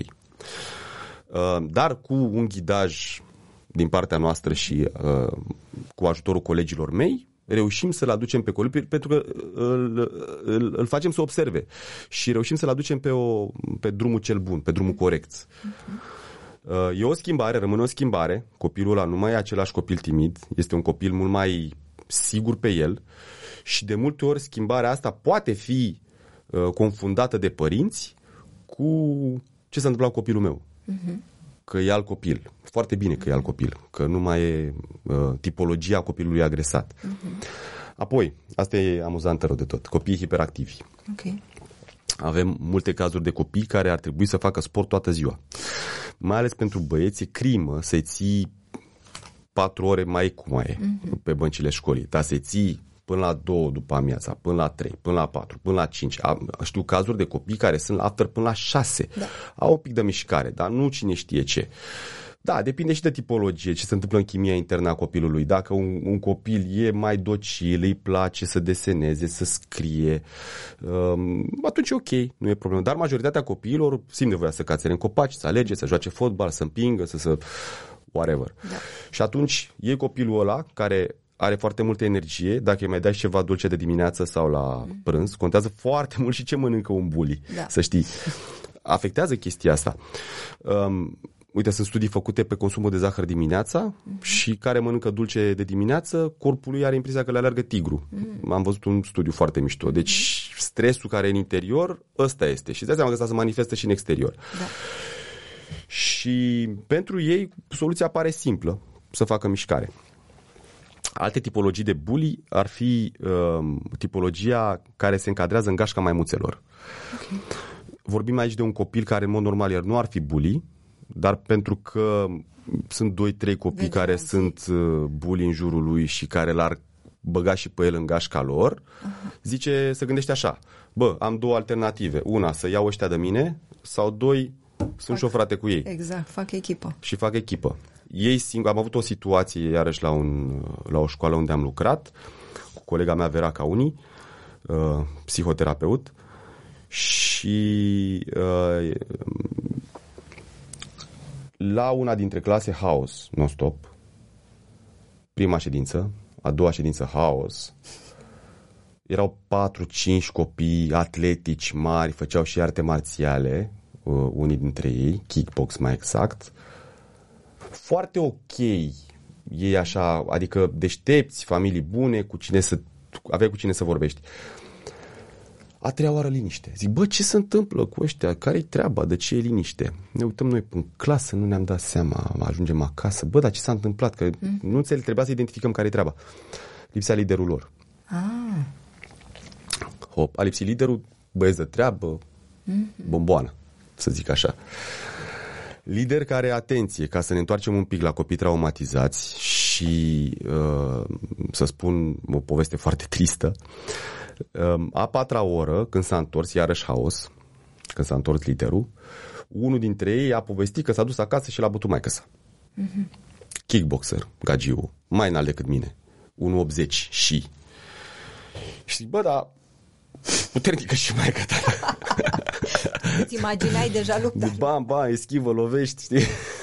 Uh, dar cu un ghidaj din partea noastră și uh, cu ajutorul colegilor mei, reușim să-l aducem pe copil, pentru că îl, îl, îl facem să observe și reușim să-l aducem pe, o, pe drumul cel bun, pe drumul corect. Uh, e o schimbare, rămâne o schimbare. Copilul ăla nu mai e același copil timid, este un copil mult mai sigur pe el și de multe ori schimbarea asta poate fi uh, confundată de părinți cu ce s-a întâmplat cu copilul meu. Uh-huh. Că e alt copil. Foarte bine că e alt copil. Că nu mai e uh, tipologia copilului agresat. Uh-huh. Apoi, asta e amuzantă rău de tot. Copiii hiperactivi. Okay. Avem multe cazuri de copii care ar trebui să facă sport toată ziua. Mai ales pentru băieți, e crimă să ții patru ore mai cum mai e uh-huh. pe băncile școlii. Dar să ții până la două după amiaza, până la trei, până la patru, până la cinci. Știu cazuri de copii care sunt la after până la șase. Da. Au un pic de mișcare, dar nu cine știe ce. Da, depinde și de tipologie, ce se întâmplă în chimia internă a copilului. Dacă un, un copil e mai docil, îi place să deseneze, să scrie, um, atunci e ok, nu e problemă. Dar majoritatea copiilor simt nevoia să cațere în copaci, să alerge, să joace fotbal, să împingă, să să... whatever. Da. Și atunci e copilul ăla care are foarte multă energie, dacă îi mai dai ceva dulce de dimineață sau la mm. prânz, contează foarte mult și ce mănâncă un bully, da. Să știi. Afectează chestia asta. Um, uite, sunt studii făcute pe consumul de zahăr dimineața mm-hmm. și care mănâncă dulce de dimineață, corpul lui are impresia că le alergă tigru. Mm. Am văzut un studiu foarte mișto. Deci mm. stresul care e în interior, ăsta este. Și îți dai seama că ăsta se manifestă și în exterior. Da. Și pentru ei soluția pare simplă, să facă mișcare. Alte tipologii de bully ar fi uh, tipologia care se încadrează în gașca maimuțelor. Okay. Vorbim aici de un copil care în mod normal el nu ar fi bully, dar pentru că sunt doi trei copii Vede care azi. sunt uh, bully în jurul lui și care l-ar băga și pe el în gașca lor, uh-huh. zice, se gândește așa, bă, am două alternative, una să iau ăștia de mine sau doi, sunt fac, și o frate cu ei. Exact, fac echipă. Și fac echipă. Ei singuri, am avut o situație iarăși la, un, la o școală unde am lucrat cu colega mea Vera Cauni, uh, psihoterapeut, și uh, la una dintre clase haos non-stop, prima ședință, a doua ședință haos, erau patru cinci copii atletici mari, făceau și arte marțiale, uh, unii dintre ei, kickbox mai exact, foarte ok ei așa, adică deștepți, familii bune, cu cine să, aveai cu cine să vorbești. A treia oară liniște. Zic, bă, ce se întâmplă cu ăștia? Care-i treaba? De ce e liniște? Ne uităm noi în clasă, nu ne-am dat seama, ajungem acasă. Bă, dar ce s-a întâmplat? Că mm. nu înțeleg, trebuia să identificăm care-i treaba. Lipsea liderul lor. Ah. Hop, a lipsit liderul, băieți de treabă, mm-hmm. bomboană, să zic așa. Lider care, atenție, ca să ne întoarcem un pic la copii traumatizați și uh, să spun o poveste foarte tristă, uh, a patra oră, când s-a întors, iarăși haos, când s-a întors liderul, unul dintre ei a povestit că s-a dus acasă și l-a bătut maică-sa. Uh-huh. Kickboxer, gagiu, mai înalt decât mine, unu virgulă optzeci și... Și zic, bă, dar puternică și maică ta. Îți imaginai deja lupta. Bam, bam, eschivă, lovești, știi?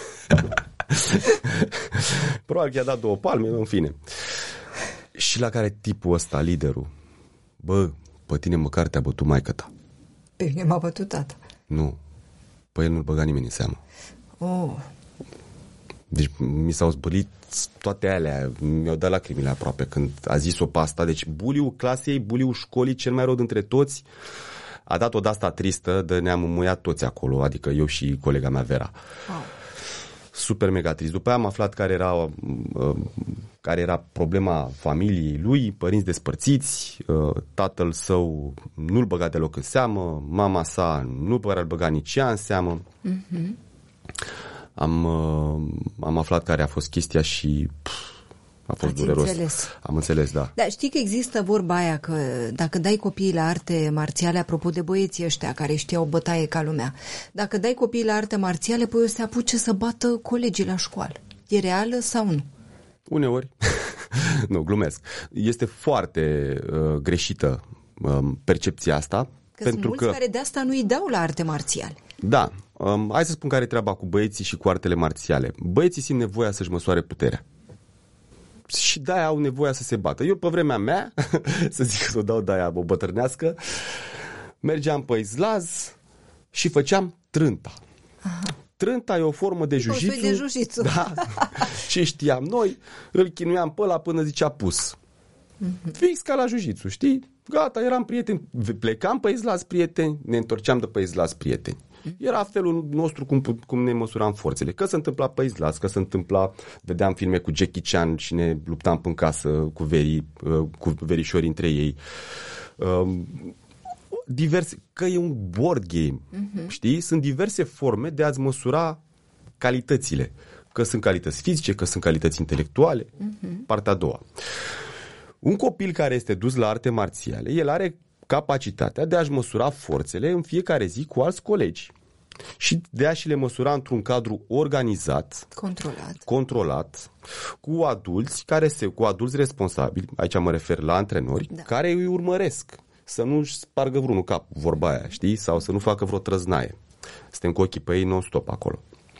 Probabil că i-a dat două palme, în fine. Și la care tipul ăsta, liderul, bă, pe tine măcar te-a bătut maică ta. Pe mine m-a bătut tata. Nu. Pe el nu-l băga nimeni în seamă. Oh. Deci mi s-au zbălit toate alea, mi-au dat lacrimile aproape când a zis-o pe asta. Deci buliul clasei, buliul școlii, cel mai rău dintre toți, a dat-o de asta tristă, de ne-am înmuiat toți acolo, adică eu și colega mea Vera. Wow. Super mega trist. După aia am aflat care era, care era problema familiei lui, părinți despărțiți, tatăl său nu-l băga deloc în seamă, mama sa nu părea băga nici ea în seamă. Mm-hmm. Am, am aflat care a fost chestia și pf, a fost Ați dureros. Înțeles. Am înțeles, da. Dar știi că există vorba aia că dacă dai copiii la arte marțiale, apropo de băieții ăștia care știau bătaie ca lumea, dacă dai copiii la arte marțiale, păi o să se apuce să bată colegii la școală. E reală sau nu? Uneori. Nu, glumesc. Este foarte uh, greșită uh, percepția asta. Că pentru sunt mulți că... care de asta nu îi dau la arte marțiale. Da. Um, hai să spun care e treaba cu băieții și cu artele marțiale. Băieții simt nevoia să-și măsoare puterea. Și de-aia au nevoia să se bată. Eu, pe vremea mea, să zic că o dau de-aia o bătrânească, mergeam pe izlaz și făceam trânta. Aha. Trânta e o formă de jiu-jitsu. de jiu-jitsu. Da. Și știam noi, îl chinuiam pe ăla până zicea pus. Mm-hmm. Fix ca la jiu-jitsu, știi? Gata, eram prieteni. Plecam pe izlaz prieteni, ne întorceam de pe izlaz prieteni. Era felul nostru cum, cum ne măsuram forțele. Că se întâmpla pe izlaz, că se întâmpla, vedeam filme cu Jackie Chan și ne luptam în casă cu, verii, cu verișori între ei. Diverse, că e un board game, uh-huh. știi? Sunt diverse forme de a-ți măsura calitățile. Că sunt calități fizice, că sunt calități intelectuale. Uh-huh. Partea a doua. Un copil care este dus la arte marțiale, el are capacitatea de a-și măsura forțele în fiecare zi cu alți colegi și de a-și le măsura într-un cadru organizat, controlat, controlat cu adulți care se, cu adulți responsabili, aici mă refer la antrenori, da. Care îi urmăresc să nu-și spargă vreunul cap, vorba aia, știi? Sau să nu facă vreo trăznaie. Suntem cu ochii pe ei non-stop acolo.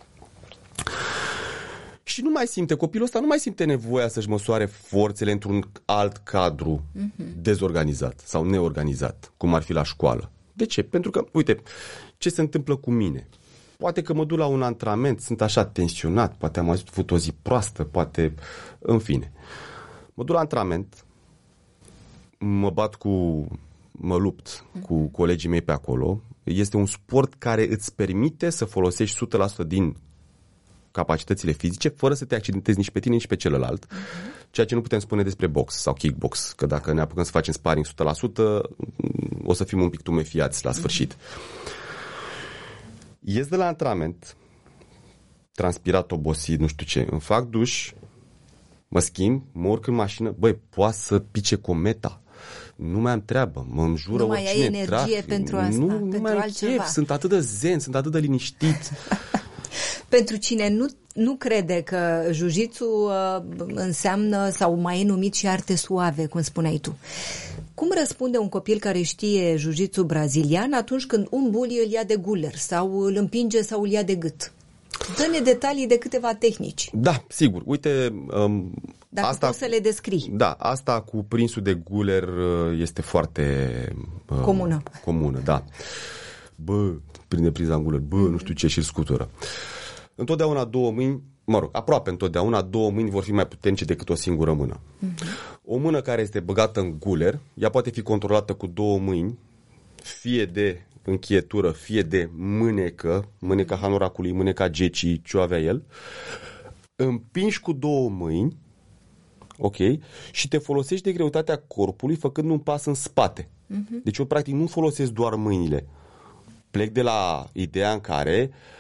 Și nu mai simte, copilul ăsta nu mai simte nevoia să-și măsoare forțele într-un alt cadru uh-huh. dezorganizat sau neorganizat, cum ar fi la școală. De ce? Pentru că, uite, ce se întâmplă cu mine? Poate că mă duc la un antrenament, sunt așa tensionat, poate am avut o zi proastă, poate, în fine. Mă duc la antrenament, mă bat cu, mă lupt uh-huh. cu colegii mei pe acolo. Este un sport care îți permite să folosești o sută la sută din capacitățile fizice, fără să te accidentezi nici pe tine, nici pe celălalt, uh-huh. ceea ce nu putem spune despre box sau kickbox, că dacă ne apucăm să facem sparring o sută la sută, o să fim un pic tumefiați la sfârșit. Uh-huh. Ies de la antrenament, transpirat, obosit, nu știu ce, îmi fac duș, mă schimb, mă urc în mașină, băi, poate să pice cometa. Nu mai am treabă, mă înjură nu oricine. Nu mai ai energie traf, pentru asta, nu, pentru nu mai altceva. Chef, sunt atât de zen, sunt atât de liniștit. Pentru cine nu, nu crede că jiu-jitsu uh, înseamnă sau mai e numit și arte suave, cum spuneai tu, cum răspunde un copil care știe jiu-jitsu brazilian atunci când un bully îl ia de guler sau îl împinge sau îl ia de gât? Dă-ne detalii de câteva tehnici. Da, sigur. Uite, um, dacă asta, poți să le descrii. Da, asta cu prinsul de guler este foarte um, comună. Comună, da. Bă, prinde prinsa în guler, bă, mm-hmm. nu știu ce, și îl scutură. Întotdeauna două mâini, mă rog, aproape întotdeauna două mâini vor fi mai puternice decât o singură mână. Mm-hmm. O mână care este băgată în guler, ea poate fi controlată cu două mâini, fie de încheietură, fie de mânecă, mâneca hanoracului, mâneca gecii, ce avea el, împingi cu două mâini, ok, și te folosești de greutatea corpului făcând un pas în spate. Deci eu practic nu folosesc doar mâinile. Plec de la ideea în care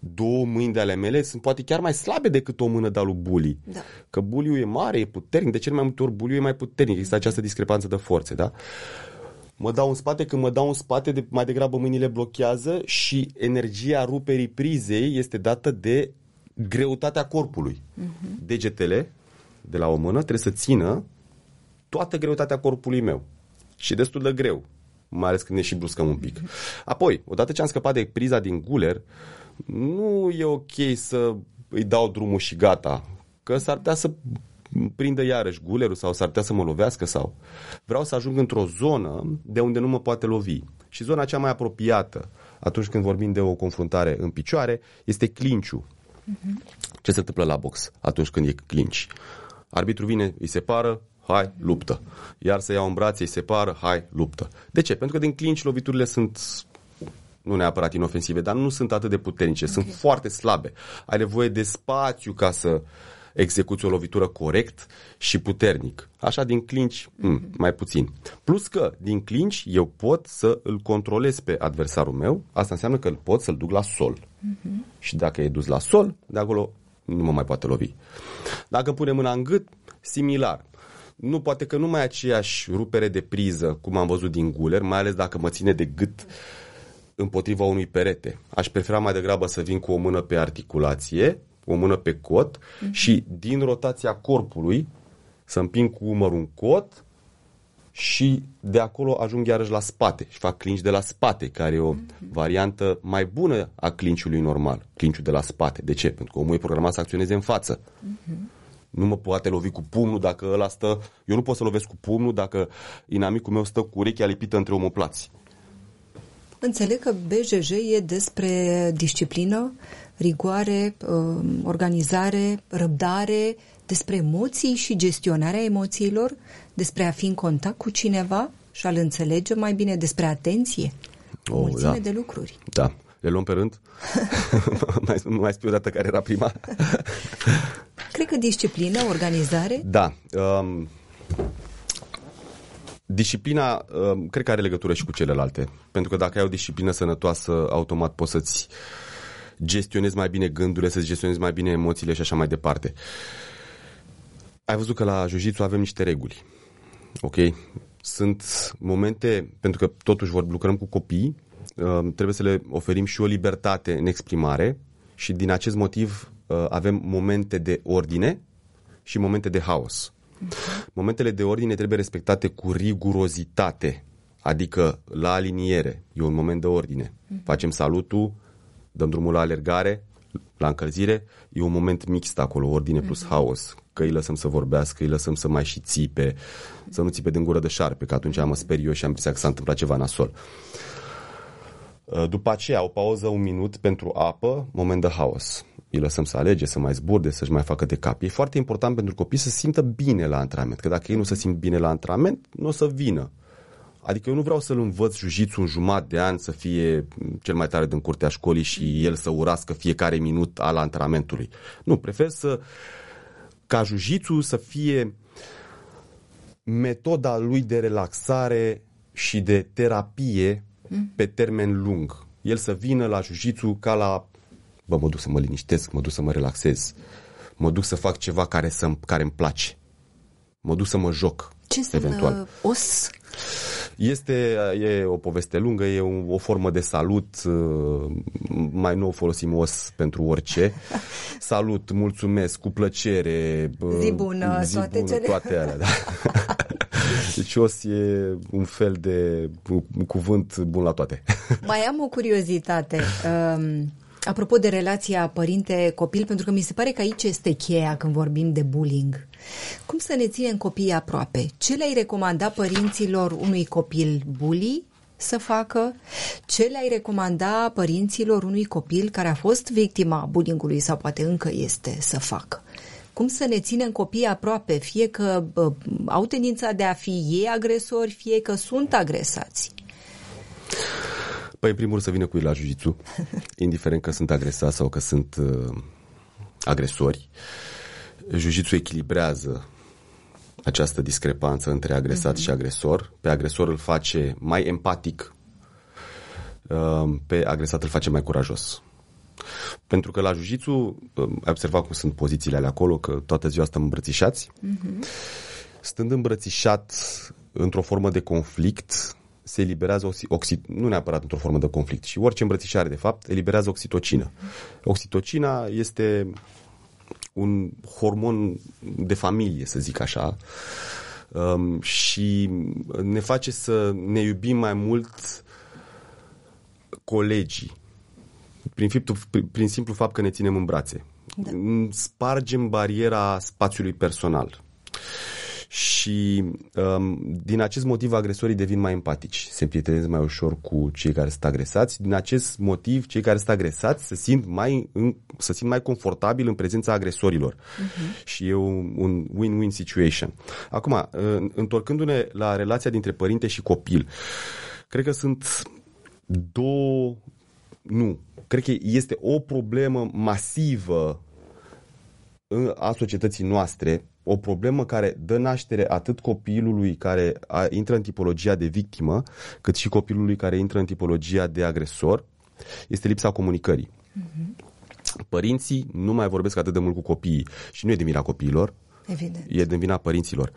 două mâini de ale mele sunt poate chiar mai slabe decât o mână de al lui Bully. Da. Că Bully e mare, e puternic, de cele mai multe ori Bully e mai puternic. Există această discrepanță de forțe, da? Mă dau în spate, când mă dau în spate, de, mai degrabă mâinile blochează și energia ruperii prizei este dată de greutatea corpului. Uh-huh. Degetele de la o mână trebuie să țină toată greutatea corpului meu. Și destul de greu, mai ales când ne și bruscăm un pic. Apoi, odată ce am scăpat de priza din guler, nu e ok să îi dau drumul și gata, că s-ar putea să prindă iarăși gulerul sau s-ar putea să mă lovească sau... Vreau să ajung într-o zonă de unde nu mă poate lovi. Și zona cea mai apropiată, atunci când vorbim de o confruntare în picioare, este clinciul. Uh-huh. Ce se întâmplă la box atunci când e clinch? Arbitru vine, îi separă, hai, luptă. Iar să iau în brațe, îi separă, hai, luptă. De ce? Pentru că din clinch loviturile sunt... nu neapărat inofensive, dar nu sunt atât de puternice, okay. Sunt foarte slabe. Ai nevoie de spațiu ca să execuți o lovitură corect și puternic. Așa din clinch, mm, mai puțin. Plus că din clinch eu pot să îl controlez pe adversarul meu, asta înseamnă că îl pot să-l duc la sol. Uh-huh. Și dacă e dus la sol, de acolo nu mă mai poate lovi. Dacă pune mâna în gât, similar. Nu, poate că nu mai e aceeași rupere de priză, cum am văzut din guler, mai ales dacă mă ține de gât împotriva unui perete. Aș prefera mai degrabă să vin cu o mână pe articulație, o mână pe cot uh-huh. și din rotația corpului să împing cu umărul un cot și de acolo ajung iarăși la spate și fac clinch de la spate, care e o uh-huh. variantă mai bună a clinch-ului normal, clinch-ul de la spate. De ce? Pentru că omul e programat să acționeze în față. Uh-huh. Nu mă poate lovi cu pumnul dacă ăla stă... Eu nu pot să lovesc cu pumnul dacă inamicul meu stă cu urechea lipită între omoplați. Înțeleg că B J J e despre disciplină, rigoare, organizare, răbdare, despre emoții și gestionarea emoțiilor, despre a fi în contact cu cineva și a-l înțelege mai bine, despre atenție. O mulțime da. de lucruri. Da. Le luăm pe rând? mai, mai spui o dată care era prima? Cred că disciplină, organizare. Da. Um, disciplina, um, cred că are legătură și cu celelalte. Pentru că dacă ai o disciplină sănătoasă, automat poți să-ți gestionezi mai bine gândurile, să-ți gestionezi mai bine emoțiile și așa mai departe. Ai văzut că la jiu-jitsu avem niște reguli. Ok? Sunt momente, pentru că totuși vor lucrăm cu copii, trebuie să le oferim și o libertate în exprimare și din acest motiv avem momente de ordine și momente de haos. Momentele de ordine trebuie respectate cu rigurozitate, adică la aliniere. E un moment de ordine. Facem salutul, dăm drumul la alergare, la încălzire, e un moment mixt acolo, ordine plus haos. Că îi lăsăm să vorbească, îi lăsăm să mai și țipe, să nu țipe din gură de șarpe, că atunci mă sper eu și am impresia că s-a întâmplat ceva nasol. După aceea, o pauză, un minut pentru apă, moment de haos. Îi lăsăm să alege, să mai zburde, să-și mai facă de cap. E foarte important pentru copii să se simtă bine la antrenament, că dacă ei nu se simt bine la antrenament, nu o să vină. Adică eu nu vreau să-l învăț jiu-jitsu un jumătate de an să fie cel mai tare din curtea școlii și el să urască fiecare minut al antrenamentului. Nu, prefer să ca jiu-jitsu să fie metoda lui de relaxare și de terapie pe termen lung. El să vină la jiu-jitsu ca la bă, mă duc să mă liniștesc, mă duc să mă relaxez, mă duc să fac ceva care, să, care îmi place, mă duc să mă joc. Ce înseamnă eventual. Os? Este e o poveste lungă, e o, o formă de salut, mai nou folosim os pentru orice. Salut, mulțumesc, cu plăcere, zi bună, zi toate bună, cele... toate alea, da. Deci os e un fel de un cuvânt bun la toate. Mai am o curiozitate. Um... Apropo de relația părinte-copil, pentru că mi se pare că aici este cheia când vorbim de bullying. Cum să ne ținem copiii aproape? Ce le-ai recomanda părinților unui copil bully să facă? Ce le-ai recomanda părinților unui copil care a fost victima bullying-ului sau poate încă este să facă? Cum să ne ținem copiii aproape? Fie că uh, au tendința de a fi ei agresori, fie că sunt agresați. Păi, în primul rând, să vină cu ei la jiu-jitsu, indiferent că sunt agresați sau că sunt uh, agresori. Jiu-jitsu echilibrează această discrepanță între agresat mm-hmm. și agresor. Pe agresor îl face mai empatic, uh, pe agresat îl face mai curajos. Pentru că la jiu-jitsu, ai observat cum sunt pozițiile alea acolo, că toată ziua stăm îmbrățișați. Mm-hmm. Stând îmbrățișat într-o formă de conflict, se eliberează oxi- oxi- nu neapărat într-o formă de conflict, și orice îmbrățișare, de fapt, eliberează oxitocină. Oxitocina este un hormon de familie, să zic așa, um, și ne face să ne iubim mai mult colegii, prin, fiptul, prin, prin simplu fapt că ne ținem în brațe. Da. Spargem bariera spațiului personal. Și um, din acest motiv agresorii devin mai empatici, se împrietenesc mai ușor cu cei care sunt agresați. Din acest motiv, cei care sunt agresați se simt mai, în, se simt mai confortabil în prezența agresorilor. Uh-huh. Și e un, un win-win situation. Acum, întorcându-ne la relația dintre părinte și copil, cred că sunt două... Nu, cred că este o problemă masivă a societății noastre, o problemă care dă naștere atât copilului care a, intră în tipologia de victimă, cât și copilului care intră în tipologia de agresor, este lipsa comunicării. Mm-hmm. Părinții nu mai vorbesc atât de mult cu copiii și nu e de vina copiilor, evident, e de vina părinților.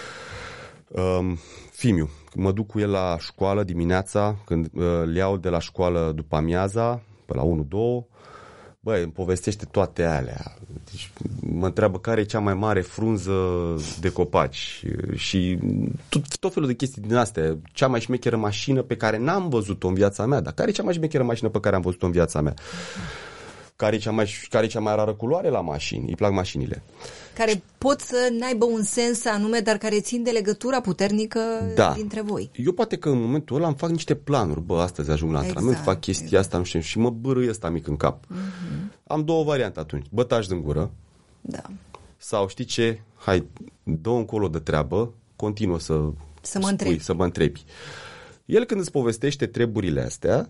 Um, Fimiu, mă duc cu el la școală dimineața, când uh, le iau de la școală după amiaza, pe la unu două, băi, îmi povestește toate alea. Deci, mă întreabă care e cea mai mare frunză de copaci și tot, tot felul de chestii din astea. Cea mai șmecheră mașină pe care n-am văzut-o în viața mea. Dar care e cea mai șmecheră mașină pe care am văzut-o în viața mea? Care e cea mai, care e cea mai rară culoare la mașini? Îi plac mașinile. Care pot să n-aibă un sens anume, dar care țin de legătura puternică da. dintre voi. Eu poate că în momentul ăla îmi fac niște planuri. Bă, astăzi ajung la exact, antrenament, fac chestia exact. asta, nu știu, și mă bârâie ăsta mic în cap. Mm-hmm. Am două variante atunci. Bă, taci din gură. Da. Sau știi ce? Hai, dă încolo de treabă, continuă să, să, mă, spui, să mă întrebi. El când îți povestește treburile astea,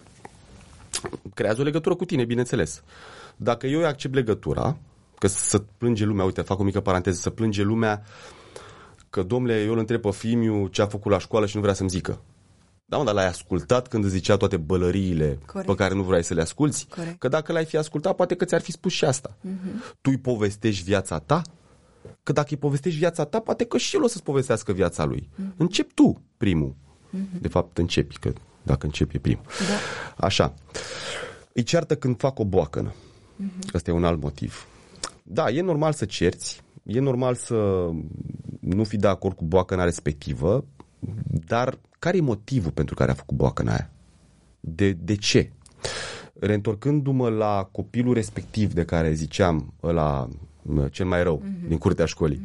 creează o legătură cu tine, bineînțeles. Dacă eu accept legătura, că să plânge lumea, uite, fac o mică paranteză, să plânge lumea că, domnule, eu îl întreb pe Fimiu ce a făcut la școală și nu vrea să-mi zică. Da, mă, dar l-ai ascultat când îți zicea toate bălăriile Corect. pe care nu vrei să le asculți? Corect. Că dacă l-ai fi ascultat, poate că ți-ar fi spus și asta. Uh-huh. Tu îi povestești viața ta? Că dacă îi povestești viața ta, poate că și el o să-ți povestească viața lui. Uh-huh. Începi tu primul. Uh-huh. De fapt, începi, că dacă începi e primul. Da. Așa. Îi ceartă când fac o boacănă. Uh-huh. Ăsta e un alt motiv. Da, e normal să cerți, e normal să nu fii de acord cu boacăna respectivă, dar care e motivul pentru care a făcut boacăna aia? De, de ce? Reîntorcându-mă la copilul respectiv de care ziceam, ăla cel mai rău, uh-huh. din curtea școlii,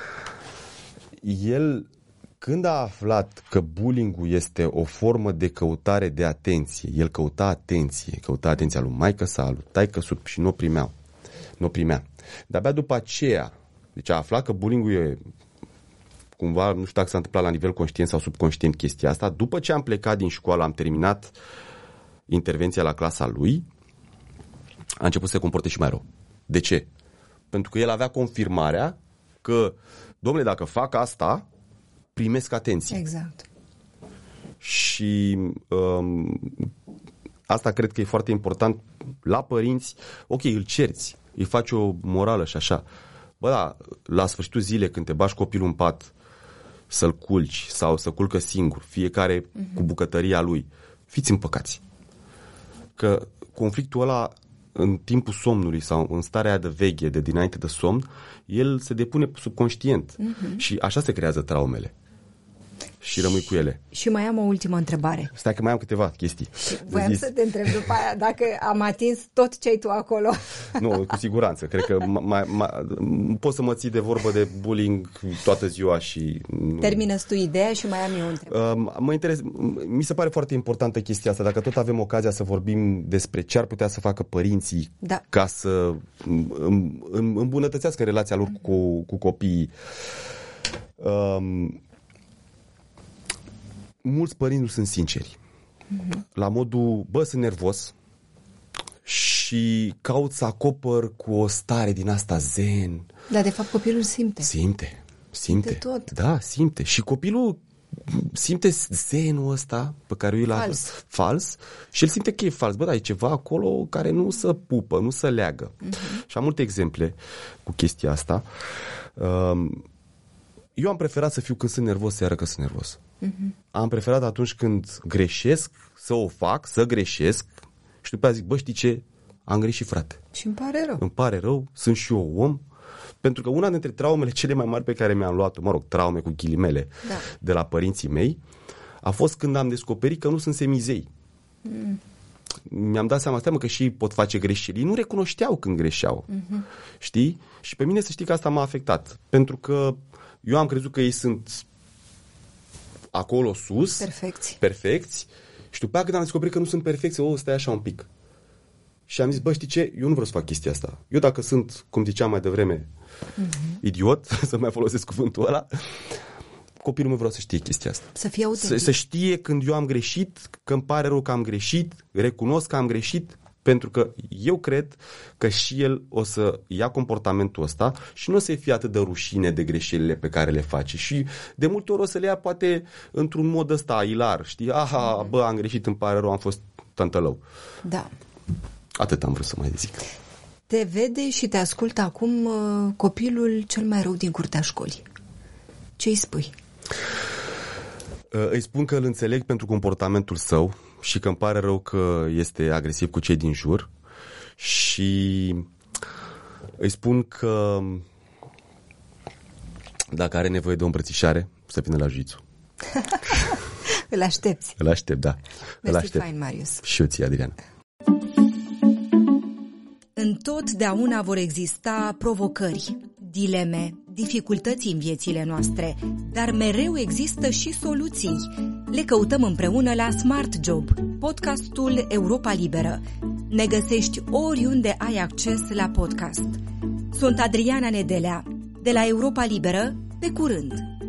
uh-huh. el, când a aflat că bullying-ul este o formă de căutare de atenție, el căuta atenție, căuta atenția lui maică-sa, lui taică-su și nu o primeau. Nu o primea. De-abia după aceea, deci a aflat că bullying-ul e cumva, nu știu dacă s-a întâmplat la nivel conștient sau subconștient chestia asta, după ce am plecat din școală, am terminat intervenția la clasa lui, a început să se comporte și mai rău. De ce? Pentru că el avea confirmarea că, domnule, dacă fac asta, primesc atenție. Exact. Și um, asta cred că e foarte important la părinți. Ok, îl cerți, îi faci o morală și așa. Bă, da, la sfârșitul zilei când te bași copilul în pat să-l culci sau să culcă singur, fiecare uh-huh. cu bucătăria lui, fiți împăcați. Că conflictul ăla în timpul somnului sau în starea de veche de dinainte de somn, el se depune subconștient. Uh-huh. Și așa se creează traumele. Și rămâi cu ele. Și mai am o ultimă întrebare. Stai că mai am câteva chestii. Voiam să te întreb după aia dacă am atins tot ce ai tu acolo. Nu, cu siguranță. Cred că mai, mai, poți să mă ții de vorbă de bullying toată ziua și... Termină-ți tu ideea și mai am eu o întrebare. Uh, mă interes, mi se pare foarte importantă chestia asta. Dacă tot avem ocazia să vorbim despre ce ar putea să facă părinții da. ca să îmbunătățească relația lor cu, cu copiii. Um, mulți părinți nu sunt sinceri. Mm-hmm. La modul, bă, sunt nervos și caut să acopăr cu o stare din asta zen. Dar de fapt copilul simte. Simte, simte. Simte tot. Da, simte. Și copilul simte zenul ăsta pe care îl are Fals. fals și el simte că e fals. Bă, dar e ceva acolo care nu se pupă, nu se leagă. Uh-huh. Și am multe exemple cu chestia asta. Eu am preferat să fiu când sunt nervos, să arăt că sunt nervos. Uh-huh. Am preferat atunci când greșesc să o fac, să greșesc și după aia zic, bă, știi ce? Am greșit, frate. Și îmi pare rău. Îmi pare rău, sunt și eu om. Pentru că una dintre traumele cele mai mari pe care mi-am luat, mă rog, traume cu ghilimele, da. de la părinții mei, a fost când am descoperit că nu sunt semizei. Mm. Mi-am dat seama, stai mă, că și ei pot face greșeli. Ei nu recunoșteau când greșeau. Mm-hmm. Știi? Și pe mine să știi că asta m-a afectat. Pentru că eu am crezut că ei sunt acolo sus, perfecți, perfecți și după aceea când am descoperit că nu sunt perfecți, o, stai așa un pic. Și am zis, bă, știi ce? Eu nu vreau să fac chestia asta. Eu dacă sunt, cum ziceam mai devreme, mm-hmm. idiot, să mai folosesc cuvântul ăla, copilul meu vreau să știe chestia asta. Să fie autentic. Să, să știe când eu am greșit, că îmi pare rău că am greșit, recunosc că am greșit, pentru că eu cred că și el o să ia comportamentul ăsta și nu o să fie atât de rușine de greșelile pe care le face. Și de multe ori o să le ia poate într-un mod ăsta ilar, știi? Aha, bă, am greșit, îmi pare rău, am fost tântălău. Da. Atât am vrut să mai zic. Te vede și te ascultă acum uh, copilul cel mai rău din curtea școlii. Ce îi spui? Uh, îi spun că îl înțeleg pentru comportamentul său și că îmi pare rău că este agresiv cu cei din jur și îi spun că dacă are nevoie de o îmbrățișare, să vină la jiu-jitsu. Îl aștepți. Îl aștept, da. Mersi, îl aștept. Fain, Marius. Și eu ție, Adrian. Întotdeauna vor exista provocări, dileme, dificultăți în viețile noastre, dar mereu există și soluții. Le căutăm împreună la Smart Job, podcastul Europa Liberă. Ne găsești oriunde ai acces la podcast. Sunt Adriana Nedelea, de la Europa Liberă, pe curând!